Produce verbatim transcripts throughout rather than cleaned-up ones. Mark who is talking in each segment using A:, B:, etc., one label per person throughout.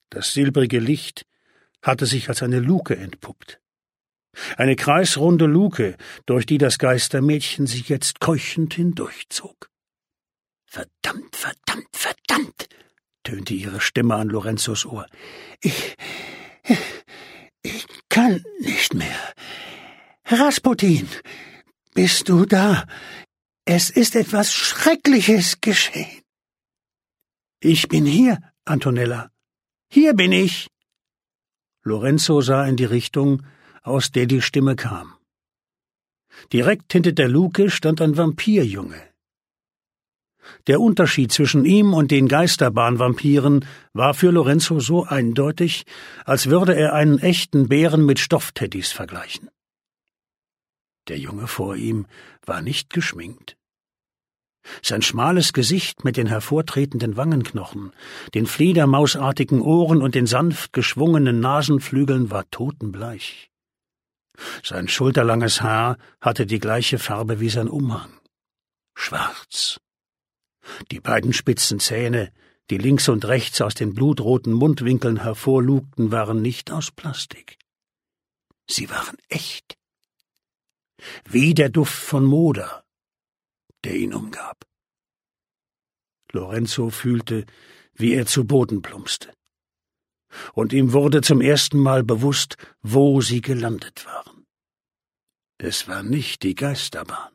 A: Das silbrige Licht hatte sich als eine Luke entpuppt. Eine kreisrunde Luke, durch die das Geistermädchen sich jetzt keuchend hindurchzog. »Verdammt, verdammt, verdammt«, tönte ihre Stimme an Lorenzos Ohr. »Ich, ich kann nicht mehr. Rasputin, bist du da? Es ist etwas Schreckliches geschehen.« »Ich bin hier, Antonella. Hier bin ich.« Lorenzo sah in die Richtung, aus der die Stimme kam. Direkt hinter der Luke stand ein Vampirjunge. Der Unterschied zwischen ihm und den Geisterbahnvampiren war für Lorenzo so eindeutig, als würde er einen echten Bären mit Stoffteddys vergleichen. Der Junge vor ihm war nicht geschminkt. Sein schmales Gesicht mit den hervortretenden Wangenknochen, den fledermausartigen Ohren und den sanft geschwungenen Nasenflügeln war totenbleich. Sein schulterlanges Haar hatte die gleiche Farbe wie sein Umhang. Schwarz. Die beiden spitzen Zähne, die links und rechts aus den blutroten Mundwinkeln hervorlugten, waren nicht aus Plastik. Sie waren echt. Wie der Duft von Moder, der ihn umgab. Lorenzo fühlte, wie er zu Boden plumpste. Und ihm wurde zum ersten Mal bewusst, wo sie gelandet waren. Es war nicht die Geisterbahn.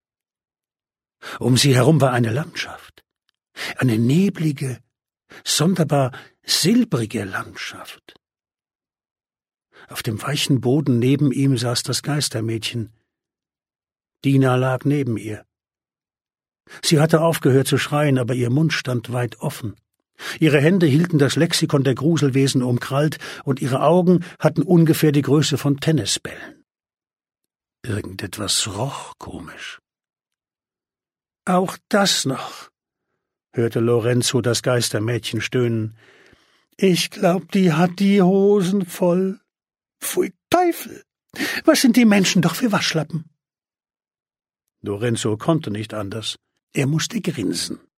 A: Um sie herum war eine Landschaft, eine neblige, sonderbar silbrige Landschaft. Auf dem weichen Boden neben ihm saß das Geistermädchen. Dina lag neben ihr. Sie hatte aufgehört zu schreien, aber ihr Mund stand weit offen. Ihre Hände hielten das Lexikon der Gruselwesen umkrallt, und ihre Augen hatten ungefähr die Größe von Tennisbällen. Irgendetwas roch komisch. »Auch das noch«, hörte Lorenzo das Geistermädchen stöhnen. »Ich glaub, die hat die Hosen voll. Pfui Teufel! Was sind die Menschen doch für Waschlappen?« Lorenzo konnte nicht anders. Er musste grinsen.